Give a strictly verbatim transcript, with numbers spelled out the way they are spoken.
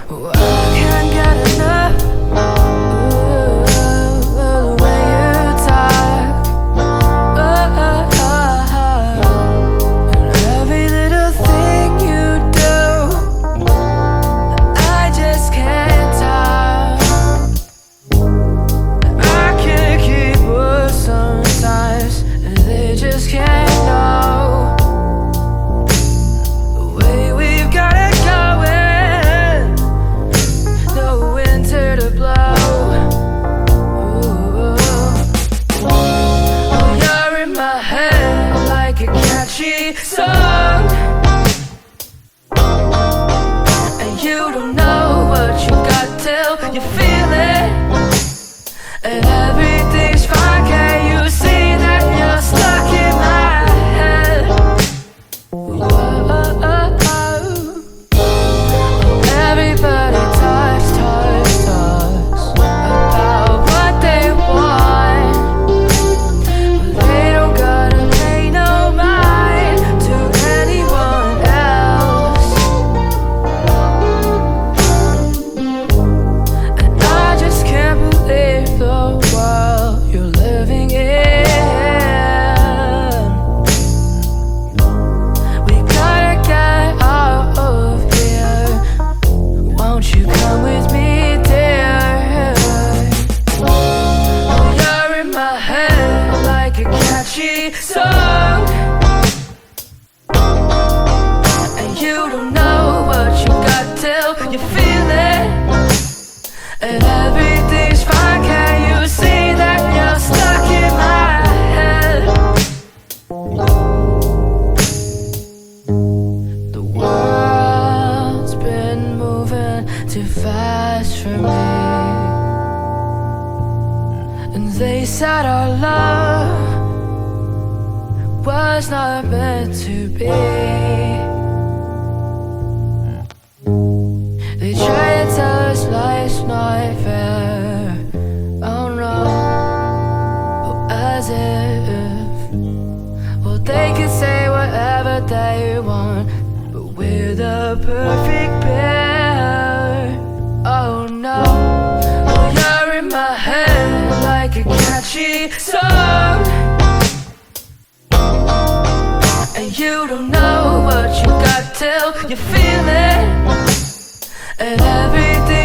Oh, I can't get enough. Ooh, the way you talk. Oh, oh, oh. And every little thing you do, I just can't tell. I can't keep words sometimes, and they just can't know. The way we've got it going, no winter to blow. Ooh. Oh, you're in my head like a catchy song, and you don't know what you got till you feel it. And everything's fine, can you see that you're stuck in my head? Oh, oh, oh, oh. Everybody talks, talks, talks about what they want, but they don't gotta pay no mind to anyone else. And I just can't believe the world you're living in. We gotta get out of here. Won't you come with me, dear? Oh, you're in my head like a catchy song, and you don't know what you got till you feel it. And everything's fine, can you see that you're stuck in my head? The world's been moving too fast for me, and they said our love was not meant to be. They try to tell us life's not fair. Oh no, oh, as if. Well, they can say whatever they want, but we're the perfect pair. Oh no, well, you're in my head like a catchy song, and you don't know what you got till you feel it. And everything